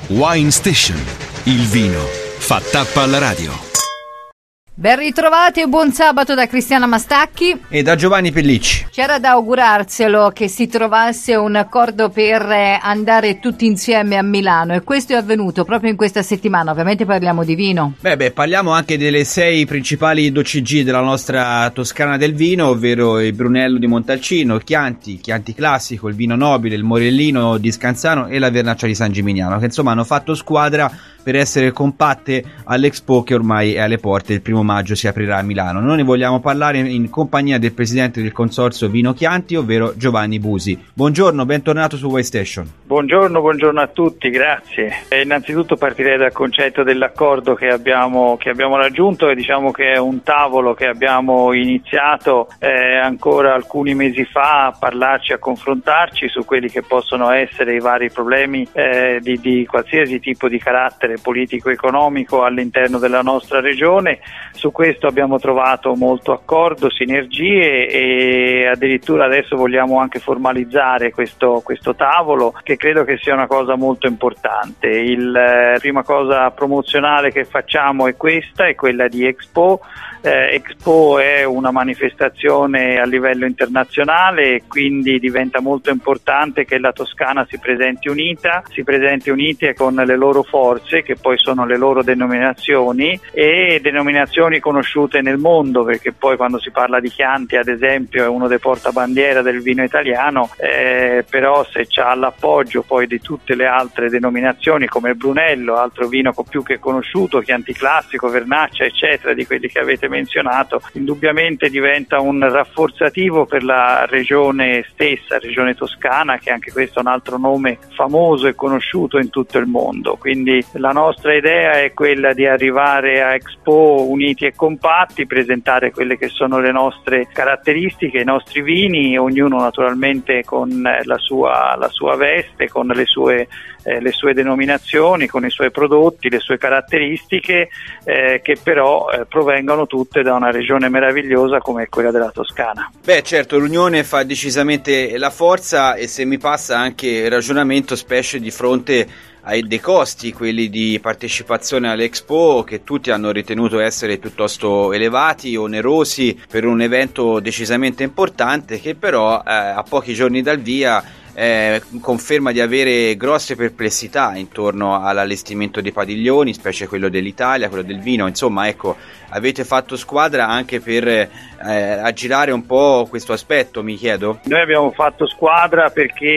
Wine Station. Il vino fa tappa alla radio. Ben ritrovati e buon sabato da Cristiana Mastacchi e da Giovanni Pellicci. C'era da augurarselo che si trovasse un accordo per andare tutti insieme a Milano, e questo è avvenuto proprio in questa settimana. Ovviamente parliamo di vino. Parliamo anche delle 6 principali DOCG della nostra Toscana del vino, ovvero il Brunello di Montalcino, il Chianti Classico, il Vino Nobile, il Morellino di Scanzano e la Vernaccia di San Gimignano, che insomma hanno fatto squadra per essere compatte all'Expo che ormai è alle porte. Il 1° maggio si aprirà a Milano. Noi ne vogliamo parlare in compagnia del presidente del consorzio Vino Chianti, ovvero Giovanni Busi. Buongiorno, bentornato su Wine Station. Buongiorno a tutti, grazie. Innanzitutto partirei dal concetto dell'accordo che abbiamo raggiunto, e diciamo che è un tavolo che abbiamo iniziato ancora alcuni mesi fa a parlarci, a confrontarci su quelli che possono essere i vari problemi di qualsiasi tipo di carattere politico-economico all'interno della nostra regione. Su questo abbiamo trovato molto accordo, sinergie, e addirittura adesso vogliamo anche formalizzare questo tavolo, che credo che sia una cosa molto importante. La prima cosa promozionale che facciamo è quella di Expo. Expo è una manifestazione a livello internazionale, e quindi diventa molto importante che la Toscana si presenti unita con le loro forze, che poi sono le loro denominazioni, e denominazioni conosciute nel mondo, perché poi quando si parla di Chianti, ad esempio, è uno dei portabandiera del vino italiano, però se c'ha l'appoggio poi di tutte le altre denominazioni, come il Brunello, altro vino più che conosciuto, Chianti Classico, Vernaccia, eccetera, di quelli che avete menzionato, indubbiamente diventa un rafforzativo per la regione stessa, regione toscana, che anche questo è un altro nome famoso e conosciuto in tutto il mondo. Quindi la nostra idea è quella di arrivare a Expo uniti e compatti, presentare quelle che sono le nostre caratteristiche, i nostri vini, ognuno naturalmente con la sua veste, con le sue denominazioni, con i suoi prodotti, le sue caratteristiche, che però provengono tutte da una regione meravigliosa come è quella della Toscana. Certo, l'unione fa decisamente la forza, e se mi passa anche il ragionamento, specie di fronte ai dei costi, quelli di partecipazione all'Expo, che tutti hanno ritenuto essere piuttosto elevati, onerosi per un evento decisamente importante, che però a pochi giorni dal via conferma di avere grosse perplessità intorno all'allestimento dei padiglioni, specie quello dell'Italia, quello del vino. Insomma, ecco, avete fatto squadra anche per aggirare un po' questo aspetto, mi chiedo? Noi abbiamo fatto squadra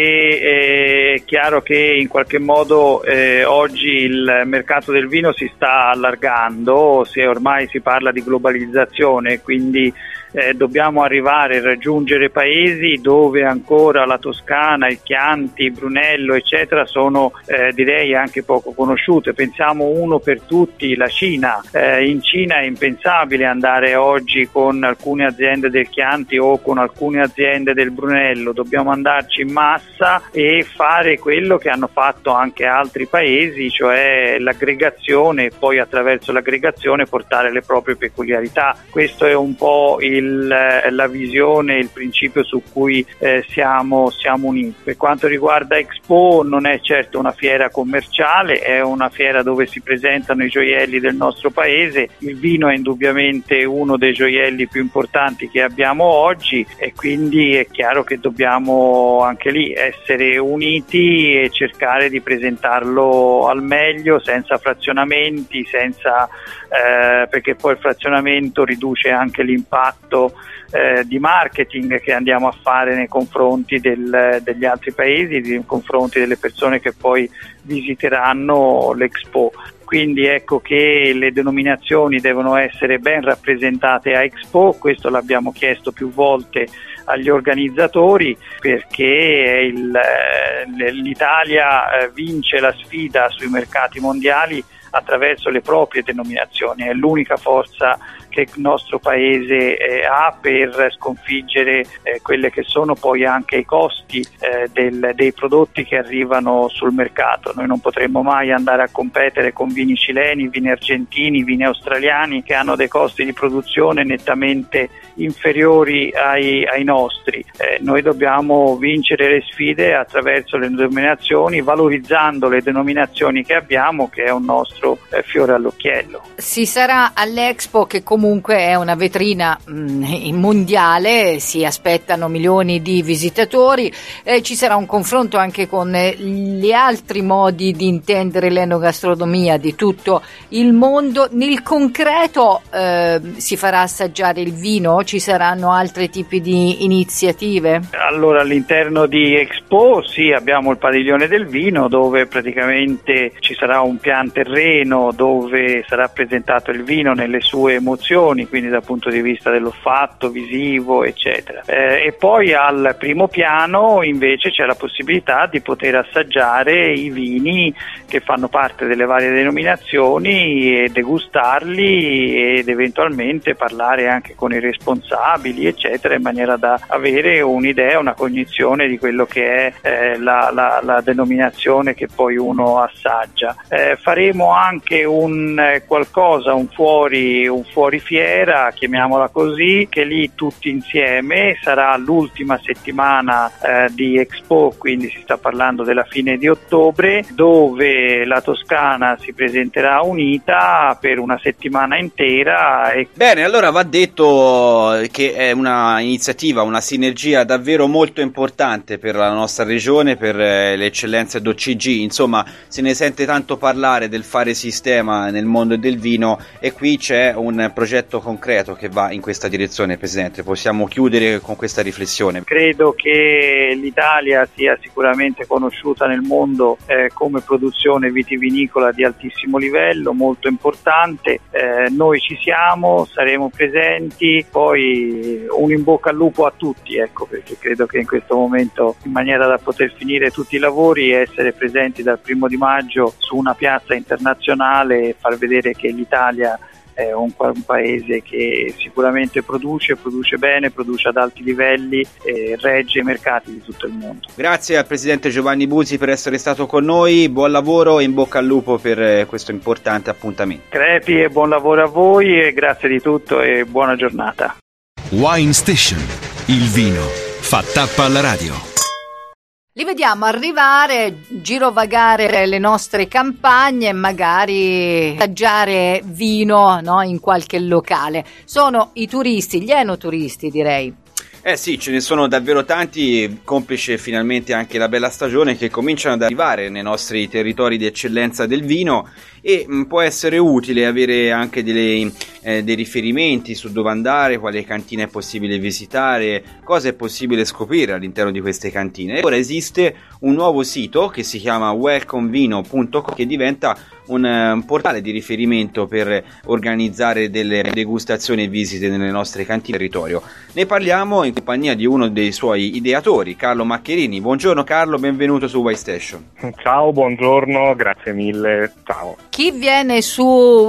perché è chiaro che in qualche modo oggi il mercato del vino si sta allargando, ormai si parla di globalizzazione, quindi dobbiamo arrivare a raggiungere paesi dove ancora la Toscana, il Chianti, Brunello, eccetera, sono direi anche poco conosciute. Pensiamo uno per tutti, la Cina. In Cina è impensabile andare oggi con alcune aziende del Chianti o con alcune aziende del Brunello, dobbiamo andarci in massa e fare quello che hanno fatto anche altri paesi, cioè l'aggregazione, e poi attraverso l'aggregazione portare le proprie peculiarità. Questo è un po' la visione, il principio su cui siamo uniti. Per quanto riguarda Expo, non è certo una fiera commerciale, è una fiera dove si presentano i gioielli del nostro paese. Il vino è indubbiamente uno dei gioielli più importanti che abbiamo oggi, e quindi è chiaro che dobbiamo anche lì essere uniti e cercare di presentarlo al meglio, senza frazionamenti, perché poi il frazionamento riduce anche l'impatto di marketing che andiamo a fare nei confronti degli altri paesi, nei confronti delle persone che poi visiteranno l'Expo. Quindi ecco che le denominazioni devono essere ben rappresentate a Expo, questo l'abbiamo chiesto più volte agli organizzatori, perché l'Italia vince la sfida sui mercati mondiali attraverso le proprie denominazioni. È l'unica forza che il nostro paese ha per sconfiggere quelle che sono poi anche i costi dei prodotti che arrivano sul mercato. Noi non potremmo mai andare a competere con vini cileni, vini argentini, vini australiani che hanno dei costi di produzione nettamente inferiori ai nostri. Noi dobbiamo vincere le sfide attraverso le denominazioni, valorizzando le denominazioni che abbiamo, che è un nostro fiore all'occhiello. Si sarà all'Expo, che comunque è una vetrina mondiale, si aspettano milioni di visitatori, ci sarà un confronto anche con gli altri modi di intendere l'enogastronomia di tutto il mondo. Nel concreto si farà assaggiare il vino? Ci saranno altri tipi di iniziative? Allora, all'interno di Expo sì, abbiamo il padiglione del vino, dove praticamente ci sarà un pian terreno dove sarà presentato il vino nelle sue emozioni, quindi dal punto di vista dell'olfatto, visivo, eccetera. E poi al primo piano invece c'è la possibilità di poter assaggiare i vini che fanno parte delle varie denominazioni e degustarli ed eventualmente parlare anche con i responsabili, eccetera, in maniera da avere un'idea, una cognizione di quello che è la denominazione che poi uno assaggia. Faremo anche un fuori fiera, chiamiamola così, che lì tutti insieme sarà l'ultima settimana di Expo, quindi si sta parlando della fine di ottobre, dove la Toscana si presenterà unita per una settimana intera. Bene, allora va detto che è una iniziativa, una sinergia davvero molto importante per la nostra regione, per le eccellenze d'OCG. Insomma, se ne sente tanto parlare del fare sistema nel mondo del vino, e qui c'è un progetto concreto che va in questa direzione. Presidente, possiamo chiudere con questa riflessione? Credo che l'Italia sia sicuramente conosciuta nel mondo come produzione vitivinicola di altissimo livello, molto importante. Noi ci siamo, saremo presenti, poi un in bocca al lupo a tutti, ecco, perché credo che in questo momento, in maniera da poter finire tutti i lavori e essere presenti dal 1° maggio su una piazza internazionale e far vedere che l'Italia è un paese che sicuramente produce bene, produce ad alti livelli e regge i mercati di tutto il mondo. Grazie al Presidente Giovanni Busi per essere stato con noi, buon lavoro e in bocca al lupo per questo importante appuntamento. Crepi e buon lavoro a voi e grazie di tutto e buona giornata. Wine Station, il vino fa tappa alla radio. Li vediamo arrivare, girovagare le nostre campagne e magari assaggiare vino, no, in qualche locale. Sono i turisti, gli enoturisti, direi. Sì, ce ne sono davvero tanti, complice finalmente anche la bella stagione, che cominciano ad arrivare nei nostri territori di eccellenza del vino, e può essere utile avere anche dei riferimenti su dove andare, quale cantina è possibile visitare, cosa è possibile scoprire all'interno di queste cantine. E ora esiste un nuovo sito che si chiama welcomevino.com, che diventa un portale di riferimento per organizzare delle degustazioni e visite nelle nostre cantine territorio. Ne parliamo in compagnia di uno dei suoi ideatori, Carlo Maccherini. Buongiorno Carlo, benvenuto su Wine Station. Ciao, buongiorno, grazie mille, ciao. Chi viene su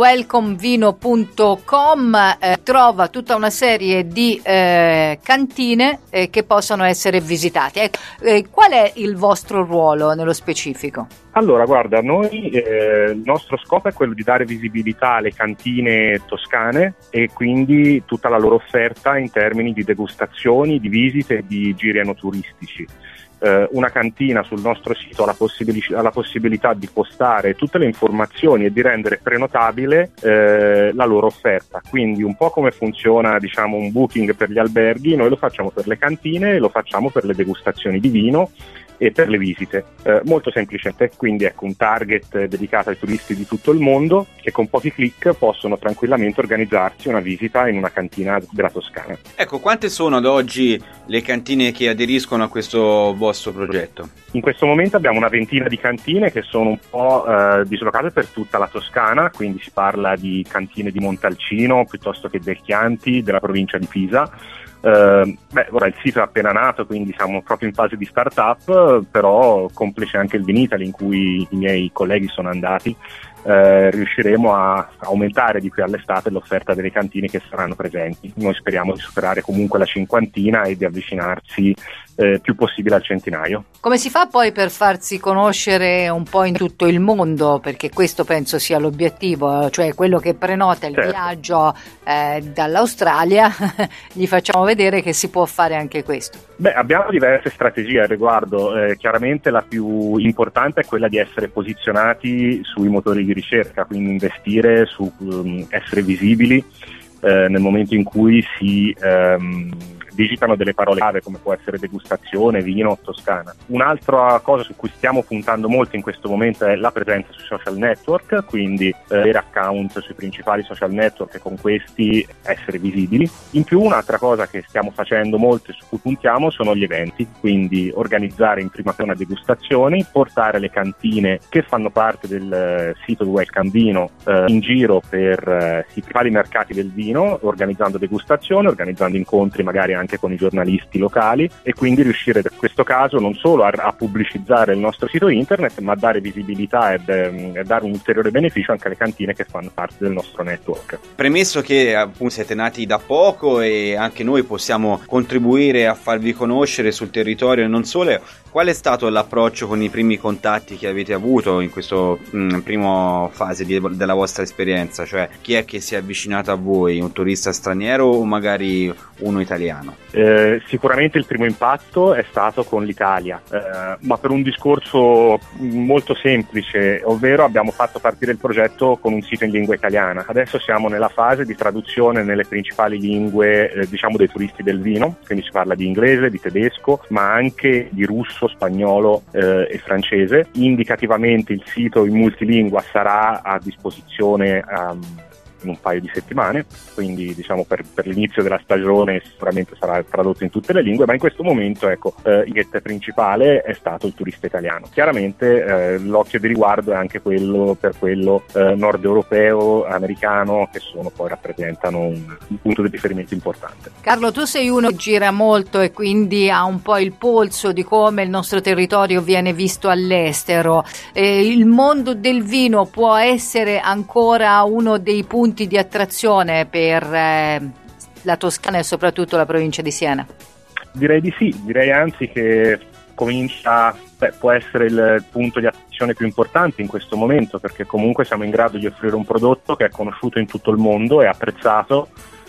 welcomevino.com trova tutta una serie di cantine che possono essere visitate. Qual è il vostro ruolo nello specifico? Allora, guarda, noi il nostro scopo è quello di dare visibilità alle cantine toscane e quindi tutta la loro offerta in termini di degustazioni, di visite e di giri enoturistici. Una cantina sul nostro sito ha la possibilità di postare tutte le informazioni e di rendere prenotabile la loro offerta. Quindi un po' come funziona, diciamo, un booking per gli alberghi, noi lo facciamo per le cantine e lo facciamo per le degustazioni di vino e per le visite, molto semplicemente. Quindi ecco, un target dedicato ai turisti di tutto il mondo che con pochi click possono tranquillamente organizzarsi una visita in una cantina della Toscana. Ecco, quante sono ad oggi le cantine che aderiscono a questo vostro progetto? In questo momento abbiamo una ventina di cantine che sono un po' dislocate per tutta la Toscana, quindi si parla di cantine di Montalcino piuttosto che del Chianti, della provincia di Pisa, Ora il sito è appena nato, quindi siamo proprio in fase di start-up, però complice anche il Vinitaly in cui i miei colleghi sono andati, riusciremo a aumentare di qui all'estate l'offerta delle cantine che saranno presenti. Noi speriamo di superare comunque la 50 e di avvicinarsi più possibile al centinaio. Come si fa poi per farsi conoscere un po' in tutto il mondo? Perché questo penso sia l'obiettivo, cioè quello che prenota il viaggio dall'Australia, gli facciamo vedere che si può fare anche questo. Abbiamo diverse strategie al riguardo, chiaramente la più importante è quella di essere posizionati sui motori di ricerca, quindi investire su essere visibili nel momento in cui si digitano delle parole chiave come può essere degustazione, vino, Toscana. Un'altra cosa su cui stiamo puntando molto in questo momento è la presenza sui social network, quindi avere account sui principali social network e con questi essere visibili. In più un'altra cosa che stiamo facendo molto e su cui puntiamo sono gli eventi, quindi organizzare in prima persona degustazioni, portare le cantine che fanno parte del sito di Welcome Vino in giro per i principali mercati del vino, organizzando degustazioni, organizzando incontri magari anche con i giornalisti locali e quindi riuscire in questo caso non solo a pubblicizzare il nostro sito internet, ma a dare visibilità e dare un ulteriore beneficio anche alle cantine che fanno parte del nostro network. Premesso che appunto siete nati da poco e anche noi possiamo contribuire a farvi conoscere sul territorio e non solo, qual è stato l'approccio con i primi contatti che avete avuto in questo primo fase della vostra esperienza? Cioè chi è che si è avvicinato a voi? Un turista straniero o magari uno italiano? Sicuramente il primo impatto è stato con l'Italia, ma per un discorso molto semplice, ovvero abbiamo fatto partire il progetto con un sito in lingua italiana. Adesso siamo nella fase di traduzione nelle principali lingue dei turisti del vino, quindi si parla di inglese, di tedesco, ma anche di russo, spagnolo e francese. Indicativamente il sito in multilingua sarà a disposizione in un paio di settimane, quindi per l'inizio della stagione sicuramente sarà tradotto in tutte le lingue, ma in questo momento il target principale è stato il turista italiano. Chiaramente l'occhio di riguardo è anche quello nord europeo, americano, che poi rappresentano un punto di riferimento importante. Carlo, tu sei uno che gira molto e quindi ha un po' il polso di come il nostro territorio viene visto all'estero. Il mondo del vino può essere ancora uno dei punti di attrazione per la Toscana e soprattutto la provincia di Siena? Direi di sì, direi anzi che può essere il punto di attrazione più importante in questo momento, perché comunque siamo in grado di offrire un prodotto che è conosciuto in tutto il mondo e apprezzato,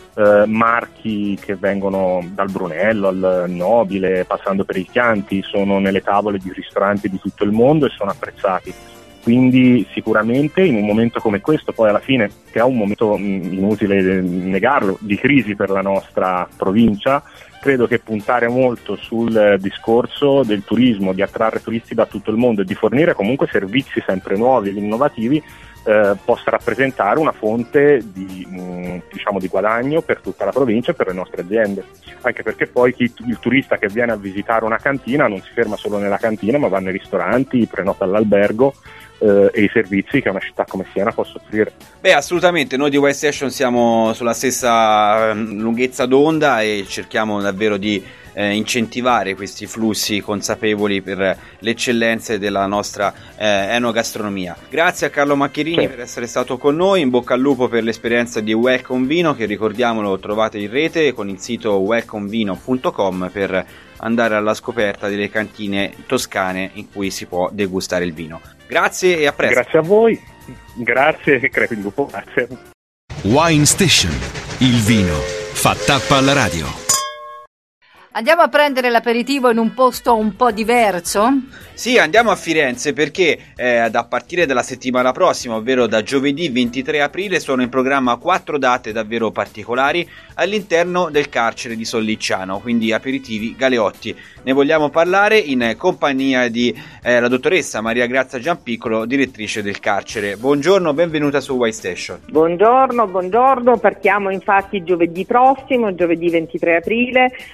marchi che vengono dal Brunello al Nobile, passando per il Chianti, sono nelle tavole di ristoranti di tutto il mondo e sono apprezzati. Quindi sicuramente in un momento come questo, poi alla fine, che è un momento, inutile negarlo, di crisi per la nostra provincia, credo che puntare molto sul discorso del turismo, di attrarre turisti da tutto il mondo e di fornire comunque servizi sempre nuovi ed innovativi possa rappresentare una fonte di guadagno per tutta la provincia e per le nostre aziende, anche perché poi il turista che viene a visitare una cantina non si ferma solo nella cantina, ma va nei ristoranti, prenota all'albergo e i servizi che una città come Siena può offrire. Assolutamente, noi di Wild Station siamo sulla stessa lunghezza d'onda e cerchiamo davvero di incentivare questi flussi consapevoli per le eccellenze della nostra enogastronomia. Grazie a Carlo Maccherini per essere stato con noi, in bocca al lupo per l'esperienza di Welcome Vino, che ricordiamolo trovate in rete con il sito welcomevino.com per andare alla scoperta delle cantine toscane in cui si può degustare il vino. Grazie e a presto. Grazie a voi, grazie e crepi il lupo, grazie. Wine Station, il vino fa tappa alla radio. Andiamo a prendere l'aperitivo in un posto un po' diverso? Sì, andiamo a Firenze perché da partire dalla settimana prossima, ovvero da giovedì 23 aprile, sono in programma 4 date davvero particolari all'interno del carcere di Sollicciano, quindi aperitivi Galeotti. Ne vogliamo parlare in compagnia di la dottoressa Maria Grazia Giampiccolo, direttrice del carcere. Buongiorno, benvenuta su Wild Station. Buongiorno, partiamo infatti giovedì prossimo, giovedì 23 aprile, con questa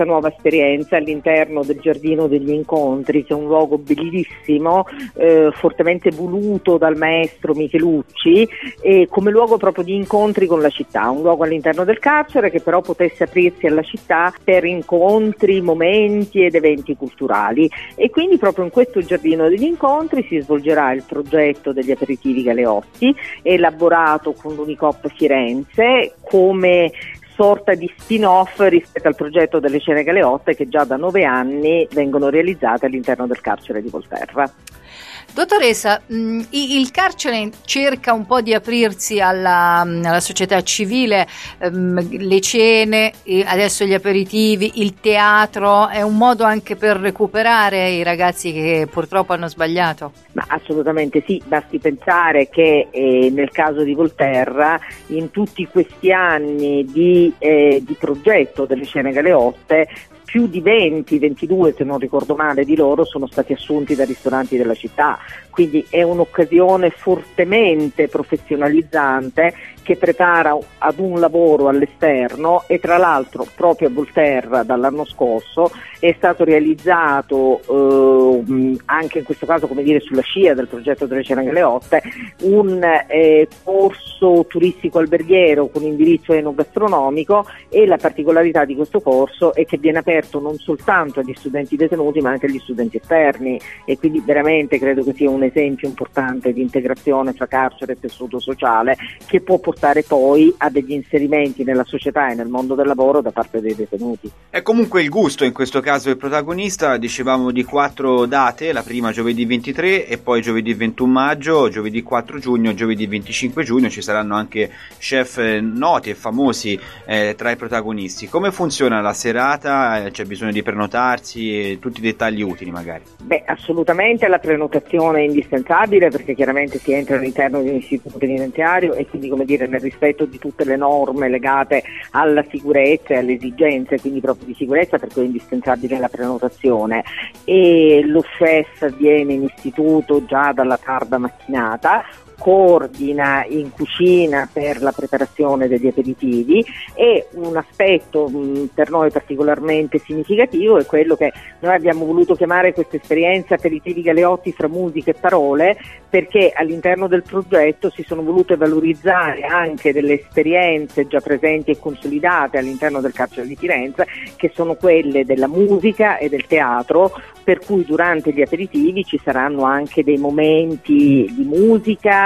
questa nuova esperienza all'interno del Giardino degli Incontri, che è un luogo bellissimo, fortemente voluto dal maestro Michelucci, come luogo proprio di incontri con la città, un luogo all'interno del carcere che però potesse aprirsi alla città per incontri, momenti ed eventi culturali. E quindi proprio in questo Giardino degli Incontri si svolgerà il progetto degli aperitivi Galeotti, elaborato con l'Unicoop Firenze come sorta di spin-off rispetto al progetto delle Cene Galeotte, che già da 9 anni vengono realizzate all'interno del carcere di Volterra. Dottoressa, il carcere cerca un po' di aprirsi alla società civile, le cene, adesso gli aperitivi, il teatro, è un modo anche per recuperare i ragazzi che purtroppo hanno sbagliato? Ma assolutamente sì, basti pensare che nel caso di Volterra, in tutti questi anni di progetto delle Cene Galeotte, più di 22 se non ricordo male di loro sono stati assunti da ristoranti della città, quindi è un'occasione fortemente professionalizzante che prepara ad un lavoro all'esterno. E tra l'altro proprio a Volterra dall'anno scorso è stato realizzato anche in questo caso, come dire, sulla scia del progetto delle Cene Galeotte, un corso turistico alberghiero con indirizzo enogastronomico, e la particolarità di questo corso è che viene aperto non soltanto agli studenti detenuti ma anche agli studenti esterni, e quindi veramente credo che sia un esempio importante di integrazione fra carcere e tessuto sociale, che può portare poi a degli inserimenti nella società e nel mondo del lavoro da parte dei detenuti. È comunque il gusto in questo caso il protagonista. Dicevamo di 4 date, la prima giovedì 23 e poi giovedì 21 maggio, giovedì 4 giugno, giovedì 25 giugno. Ci saranno anche chef noti e famosi tra i protagonisti. Come funziona la serata? C'è bisogno di prenotarsi e tutti i dettagli utili magari? Beh, assolutamente la prenotazione è indispensabile, perché chiaramente si entra all'interno di un istituto penitenziario e quindi, come dire, nel rispetto di tutte le norme legate alla sicurezza e alle esigenze quindi proprio di sicurezza, per cui è indispensabile la prenotazione. E lo chef viene in istituto già dalla tarda mattinata, coordina in cucina per la preparazione degli aperitivi, e un aspetto per noi particolarmente significativo è quello che noi abbiamo voluto chiamare questa esperienza aperitivi Galeotti fra musica e parole, perché all'interno del progetto si sono volute valorizzare anche delle esperienze già presenti e consolidate all'interno del carcere di Firenze, che sono quelle della musica e del teatro, per cui durante gli aperitivi ci saranno anche dei momenti di musica,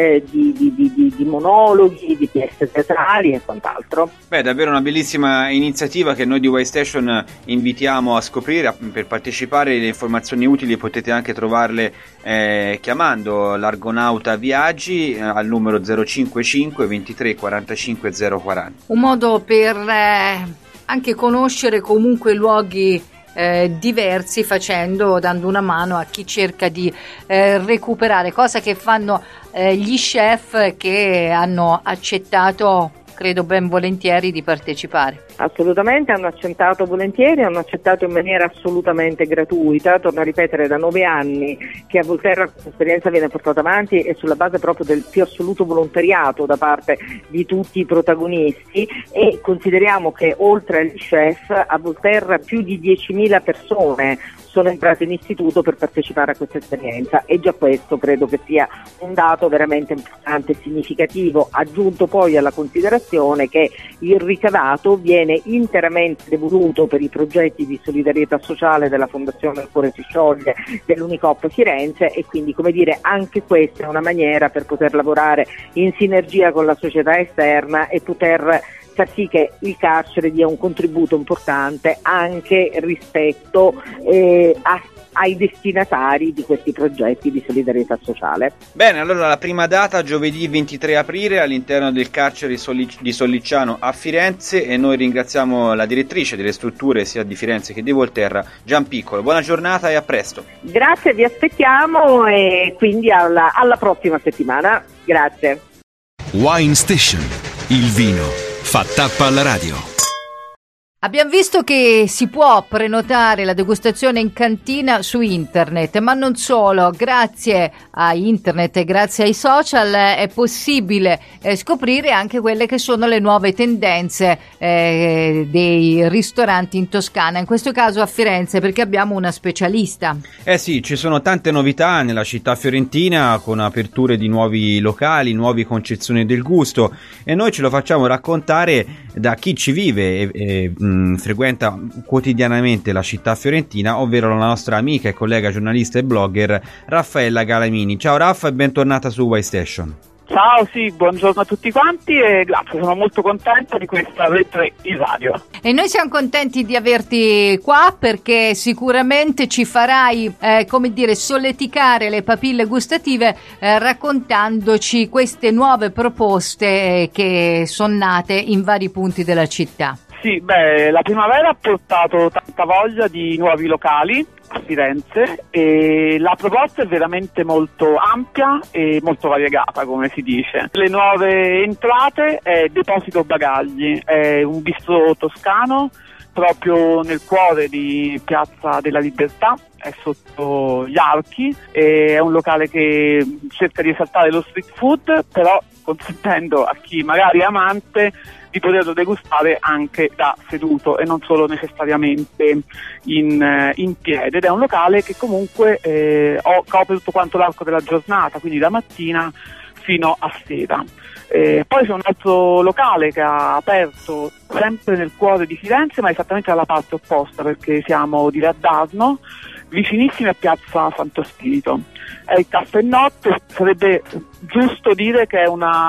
di monologhi, di pièce teatrali e quant'altro. Beh, davvero una bellissima iniziativa che noi di Y Station invitiamo a scoprire. Per partecipare le informazioni utili potete anche trovarle chiamando l'Argonauta Viaggi al numero 055 23 45 040. Un modo per anche conoscere comunque luoghi diversi, dando una mano a chi cerca di recuperare, cosa che fanno gli chef, che hanno accettato, credo ben volentieri, di partecipare. Assolutamente, hanno accettato volentieri, hanno accettato in maniera assolutamente gratuita. Torno a ripetere, da 9 anni che a Volterra questa esperienza viene portata avanti, e sulla base proprio del più assoluto volontariato da parte di tutti i protagonisti, e consideriamo che oltre agli chef a Volterra più di 10.000 persone sono entrate in istituto per partecipare a questa esperienza, e già questo credo che sia un dato veramente importante e significativo, aggiunto poi alla considerazione che il ricavato viene interamente devoluto per i progetti di solidarietà sociale della Fondazione Il Cuore si scioglie dell'Unicoop Firenze, e quindi, come dire, anche questa è una maniera per poter lavorare in sinergia con la società esterna e poter far sì che il carcere dia un contributo importante anche rispetto ai destinatari di questi progetti di solidarietà sociale. Bene, allora la prima data giovedì 23 aprile all'interno del carcere di Sollicciano a Firenze, e noi ringraziamo la direttrice delle strutture sia di Firenze che di Volterra, Gian Piccolo. Buona giornata e a presto. Grazie, vi aspettiamo, e quindi alla prossima settimana. Grazie. Wine Station, il vino fa tappa alla radio. Abbiamo visto che si può prenotare la degustazione in cantina su internet, ma non solo, grazie a internet e grazie ai social è possibile scoprire anche quelle che sono le nuove tendenze dei ristoranti in Toscana, in questo caso a Firenze, perché abbiamo una specialista. Sì, ci sono tante novità nella città fiorentina, con aperture di nuovi locali, nuove concezioni del gusto, e noi ce lo facciamo raccontare da chi ci vive e frequenta quotidianamente la città fiorentina, ovvero la nostra amica e collega giornalista e blogger Raffaella Galamini. Ciao Raffa e bentornata su Why Station. Ciao, sì, buongiorno a tutti quanti e grazie, sono molto contenta di questa rete in radio. E noi siamo contenti di averti qua perché sicuramente ci farai, solleticare le papille gustative raccontandoci queste nuove proposte che sono nate in vari punti della città. Sì, la primavera ha portato tanta voglia di nuovi locali a Firenze e la proposta è veramente molto ampia e molto variegata, come si dice. Le nuove entrate è Deposito Bagagli, è un bistrò toscano proprio nel cuore di Piazza della Libertà, è sotto gli archi, è un locale che cerca di esaltare lo street food, però consentendo a chi magari è amante di poterlo degustare anche da seduto e non solo necessariamente in piedi, ed è un locale che comunque copre tutto quanto l'arco della giornata, quindi da mattina fino a sera. Poi c'è un altro locale che ha aperto sempre nel cuore di Firenze, ma esattamente dalla parte opposta, perché siamo di Raddasno, vicinissimi a Piazza Santo Spirito. È il Caffè Notte, sarebbe giusto dire che è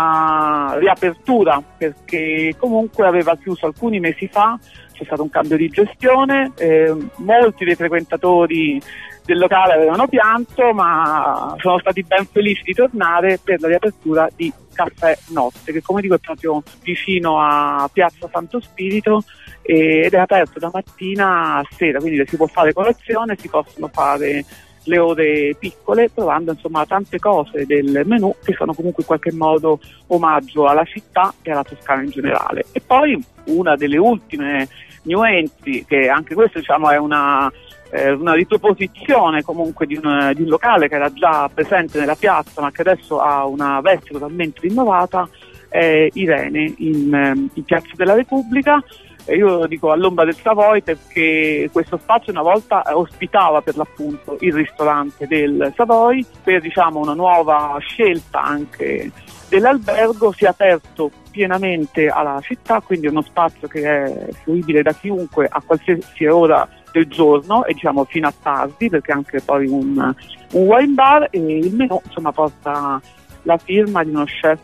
una riapertura, perché comunque aveva chiuso alcuni mesi fa, c'è stato un cambio di gestione, molti dei frequentatori del locale avevano pianto, ma sono stati ben felici di tornare per la riapertura di Caffè Notte, che come dico è proprio vicino a Piazza Santo Spirito ed è aperto da mattina a sera, quindi si può fare colazione, si possono fare le ore piccole, provando insomma tante cose del menù che sono comunque in qualche modo omaggio alla città e alla Toscana in generale. E poi una delle ultime new entry, che anche questo diciamo è una riproposizione comunque di un locale che era già presente nella piazza ma che adesso ha una veste totalmente rinnovata, è Irene in Piazza della Repubblica. Io lo dico all'ombra del Savoy perché questo spazio una volta ospitava per l'appunto il ristorante del Savoy, per diciamo una nuova scelta anche dell'albergo si è aperto pienamente alla città, quindi è uno spazio che è fruibile da chiunque a qualsiasi ora del giorno e diciamo fino a tardi, perché anche poi un wine bar, e il menù insomma porta la firma di uno chef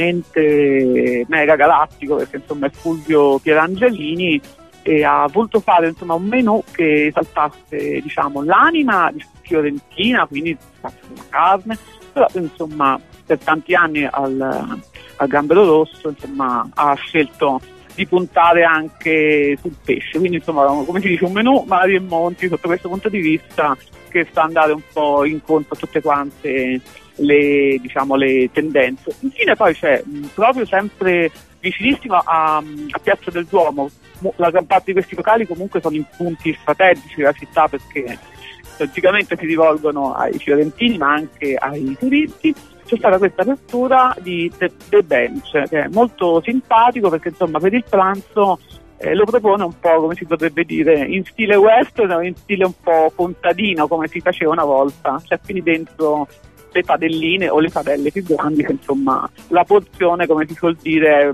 veramente mega galattico, perché insomma è Fulvio Pierangelini, e ha voluto fare insomma un menù che esaltasse diciamo l'anima fiorentina, quindi la carne, però insomma per tanti anni al Gambero Rosso insomma ha scelto di puntare anche sul pesce, quindi insomma come si dice un menù mari e monti sotto questo punto di vista, che sta andare un po' incontro a tutte quante le tendenze. Infine poi c'è proprio sempre vicinissimo a Piazza del Duomo, la gran parte di questi locali comunque sono in punti strategici della città, perché logicamente si rivolgono ai fiorentini ma anche ai turisti. C'è stata questa apertura di The Bench, che è molto simpatico perché insomma per il pranzo lo propone un po' come si potrebbe dire in stile western o in stile un po' contadino, come si faceva una volta, cioè quindi dentro le padelline o le padelle più grandi, che insomma la porzione come si suol dire è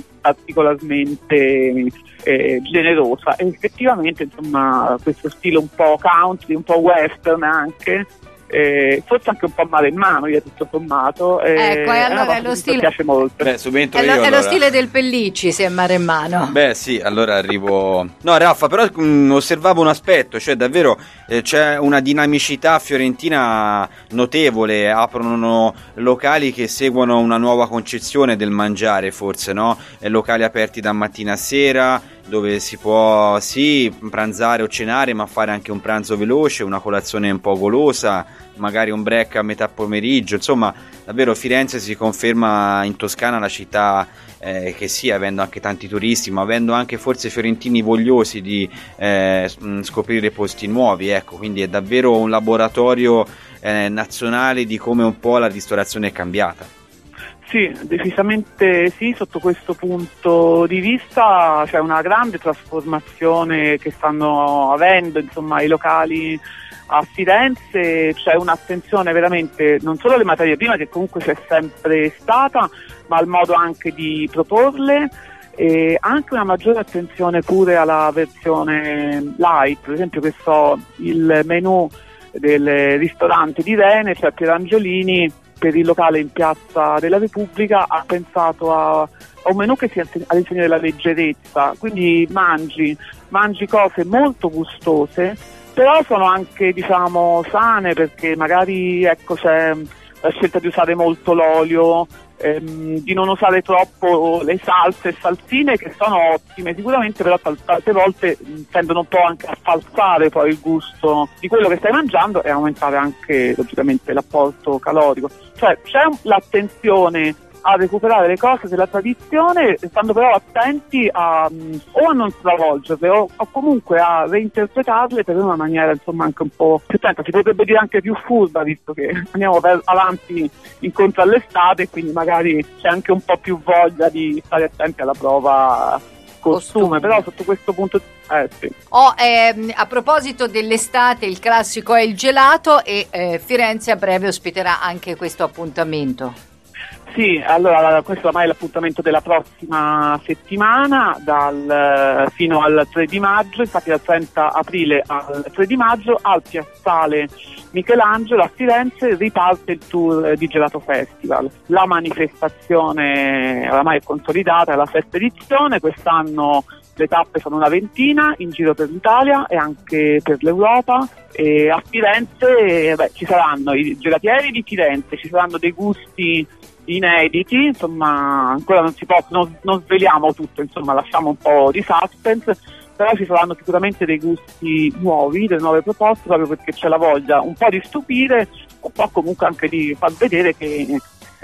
particolarmente generosa, e effettivamente insomma questo stile un po' country, un po' western anche, forse anche un po' male in mano io tutto sommato, ecco, e allora è lo stile, mi piace molto. Subentro io, è allora. Lo stile del Pellicci, se è mare in mano. Sì, allora arrivo. No Raffa, però osservavo un aspetto, cioè davvero c'è una dinamicità fiorentina notevole, aprono locali che seguono una nuova concezione del mangiare, forse, no? Locali aperti da mattina a sera, dove si può sì pranzare o cenare, ma fare anche un pranzo veloce, una colazione un po' golosa, magari un break a metà pomeriggio. Insomma, davvero Firenze si conferma in Toscana la città che sì, avendo anche tanti turisti, ma avendo anche forse fiorentini vogliosi di scoprire posti nuovi, ecco, quindi è davvero un laboratorio nazionale di come un po' la ristorazione è cambiata. Sì, decisamente sì, sotto questo punto di vista c'è una grande trasformazione che stanno avendo, insomma, i locali a Firenze. C'è un'attenzione veramente non solo alle materie prime, che comunque c'è sempre stata, ma al modo anche di proporle, e anche una maggiore attenzione pure alla versione light. Per esempio, il menù del ristorante di Rene, cioè Pierangiolini, per il locale in Piazza della Repubblica ha pensato a un menù che sia all'insegna della leggerezza, quindi mangi cose molto gustose, però sono anche, diciamo, sane, perché magari, ecco, c'è la scelta di usare molto l'olio, di non usare troppo le salse e salsine, che sono ottime sicuramente, però tante volte tendono un po' anche a falsare poi il gusto di quello che stai mangiando e aumentare anche logicamente l'apporto calorico. Cioè c'è l'attenzione a recuperare le cose della tradizione, stando però attenti a non stravolgerle o comunque a reinterpretarle per una maniera, insomma, anche un po' più attenta, si potrebbe dire anche più furba, visto che andiamo avanti incontro all'estate e quindi magari c'è anche un po' più voglia di stare attenti alla prova costume, però sotto questo punto sì. A proposito dell'estate, il classico è il gelato e Firenze a breve ospiterà anche questo appuntamento. Sì, allora questo ormai è l'appuntamento della prossima settimana, fino al 3 di maggio, infatti dal 30 aprile al 3 di maggio al Piazzale Michelangelo a Firenze riparte il tour di Gelato Festival. La manifestazione oramai è consolidata, è la 7ª edizione, quest'anno le tappe sono una ventina in giro per l'Italia e anche per l'Europa, e a Firenze ci saranno i gelatieri di Firenze, ci saranno dei gusti inediti, insomma ancora non sveliamo tutto, insomma lasciamo un po' di suspense, però ci saranno sicuramente dei gusti nuovi, delle nuove proposte, proprio perché c'è la voglia un po' di stupire, un po' comunque anche di far vedere che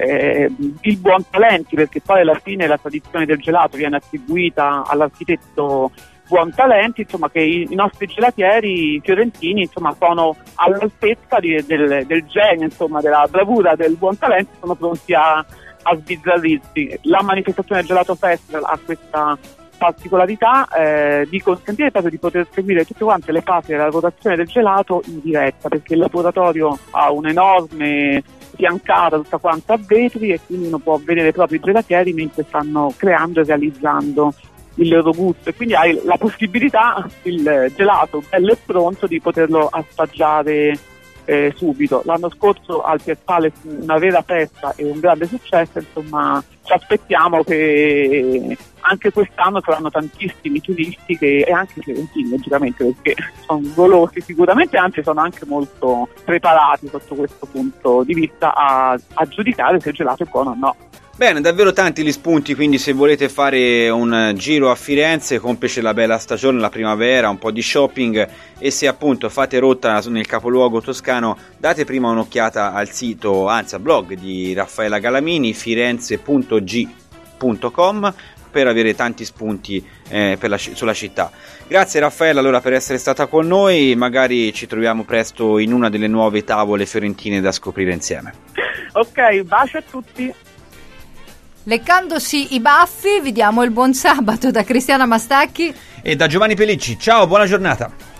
il buon talenti, perché poi alla fine la tradizione del gelato viene attribuita all'architetto Buontalenti, insomma, che i nostri gelatieri fiorentini, insomma, sono all'altezza del genio, insomma, della bravura del Buontalenti, sono pronti a sbizzarrirsi. La manifestazione Gelato Festival ha questa particolarità di consentire proprio di poter seguire tutte quante le fasi della lavorazione del gelato in diretta, perché il laboratorio ha un'enorme fiancata tutta quanta a vetri e quindi uno può vedere proprio i gelatieri mentre stanno creando e realizzando il loro gusto, e quindi hai la possibilità, il gelato bello e pronto, di poterlo assaggiare subito. L'anno scorso al Piazzale fu una vera festa e un grande successo, insomma ci aspettiamo che anche quest'anno saranno tantissimi turisti e anche fiorentini, logicamente, perché sono golosi sicuramente, anzi sono anche molto preparati sotto questo punto di vista a giudicare se il gelato è buono o no. Bene, davvero tanti gli spunti, quindi se volete fare un giro a Firenze, complice la bella stagione, la primavera, un po' di shopping, e se appunto fate rotta nel capoluogo toscano, date prima un'occhiata al sito, anzi al blog di Raffaella Galamini, firenze.g.com, per avere tanti spunti sulla città. Grazie Raffaella allora per essere stata con noi, magari ci troviamo presto in una delle nuove tavole fiorentine da scoprire insieme. Ok, bacio a tutti. Leccandosi i baffi, vi diamo il buon sabato da Cristiana Mastacchi e da Giovanni Pellicci. Ciao, buona giornata.